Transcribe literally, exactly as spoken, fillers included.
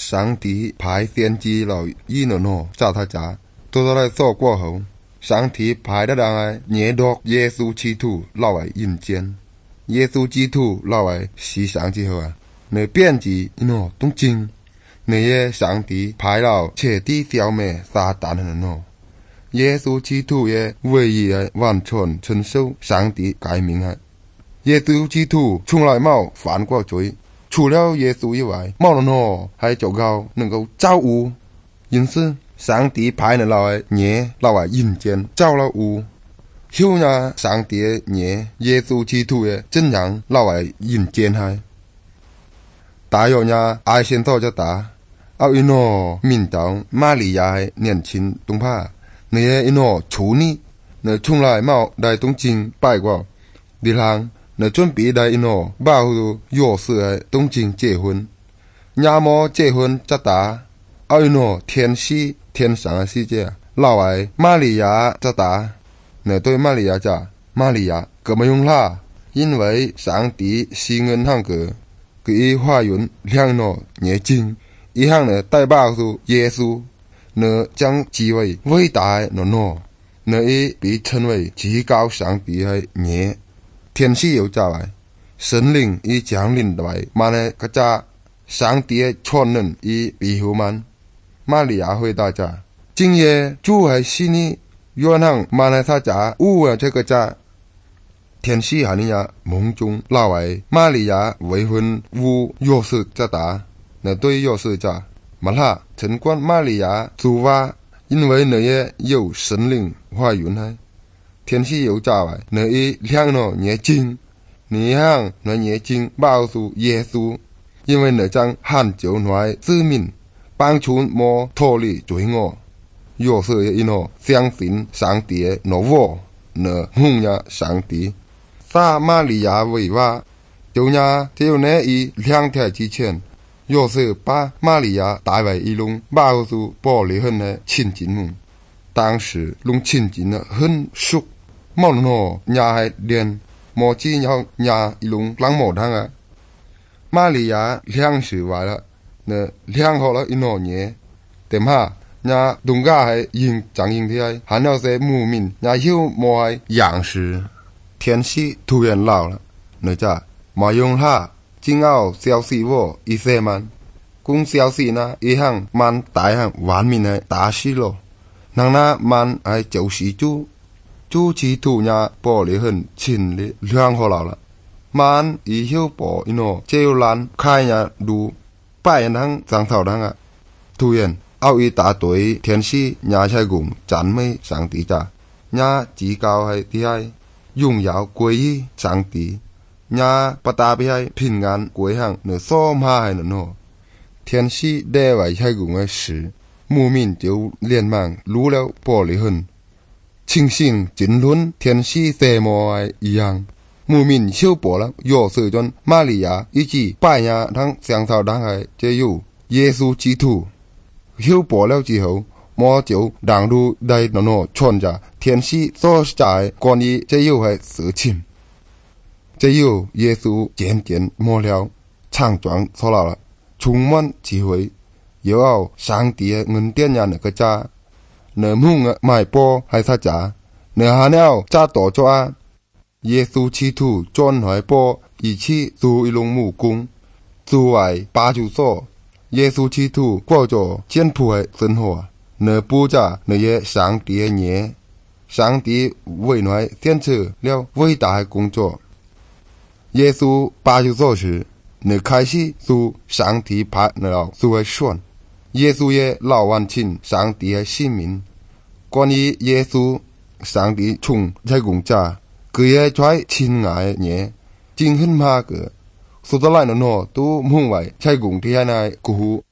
上帝派先知來伊諾諾找他家，到咗嚟做過後，上帝派得人嚟惹到耶穌基督落嚟人間。耶穌基督落嚟世上之後啊，你變治伊諾東正，你嘅上帝派了徹底消滅撒旦嘅諾。耶穌基督嘅唯一嘅完全承受上帝誡命啊！耶穌基督從來冇犯過罪，除了耶穌以外，冇人可係足夠能夠造物。因此，上帝派人來惹落嚟人間造了物，後呢上帝惹耶穌基督嘅真人落嚟人間係。大約呢愛先到咗打，後因諾面當瑪利亞係年輕東怕。你嘅因諾處理，你從來冇嚟東京拜過，你行你準備嚟因諾保護約瑟喺東京結婚，也冇結婚則打，後因諾天使天上嘅世界，落嚟瑪利亞則打，你對瑪利亞講，瑪利亞咁樣用啦，因為上帝是恩行嘅，佢花園兩諾熱情，一行呢帶保護耶穌。呢將之為偉大的諾，呢亦被稱為至高上帝的兒。天使又走來，神靈已降臨來，萬的個家上帝的傳人已庇護們。瑪利亞回答着：今夜主係是你，願行萬的他家烏啊這個家。天使喊你呀夢中老來，瑪利亞未婚烏約瑟則答，呢對約瑟講。嘛啦，儘管瑪利亞主話，因為你也有神靈話語呢。天使又走來，你亦兩諾熱情，你向那熱情保護耶穌，因為你將喊救來之民，幫助莫脫離罪惡。約瑟也因諾相信上帝的諾話，你奉呀上帝。撒瑪利亞為話，就呀就那以兩天之前。約瑟把瑪利亞帶為一籠包住玻璃痕的千金木，當時籠千金的很熟，冇人可壓係連莫只要壓一籠冷毛湯啊！瑪利亞兩時壞了，那兩好了一諾嘢，點下壓東家係應張應啲，還有些牧民壓要莫係樣式。天氣突然老了，那咋冇用下。今後消息我一些man，公消息呢一行man大行完面係大事咯。能那man係就是主，主持圖呢玻璃很清的兩好了。man 以後玻一諾就爛開呀路，拜人行長頭行啊。突然後一大堆天使也在共讚美上帝咋，也至高係啲係榮耀歸於上帝。也不打比係平安歸向你所買的喏，天使帶為喺共嘅事，牧民就連忙擼了玻璃痕，情形真論天使射魔嘅一樣，牧民小波了約瑟尊瑪利亞以及拜亞當上頭當係就有耶穌基督，小波了之後，我就讓路來喏喏傳着天使所在關於就有係事情。這有耶穌漸漸末了，強壯出來了，充滿智慧，又有上帝的恩典呀那個家，那夢的賣波還他家，那下了家多咗啊！耶穌基督轉來波，一起做一籠木工，做為八九所，耶穌基督過咗簡樸的生活，那不着那些上帝的嘢，上帝為來選擇了偉大的工作。耶穌八九歲時，你開始做上帝派了做選。耶穌也老完成上帝的使命。關於耶穌，上帝從在公家，佢也在親愛的嘢，真很怕佢。說得來呢，都夢為在公地那古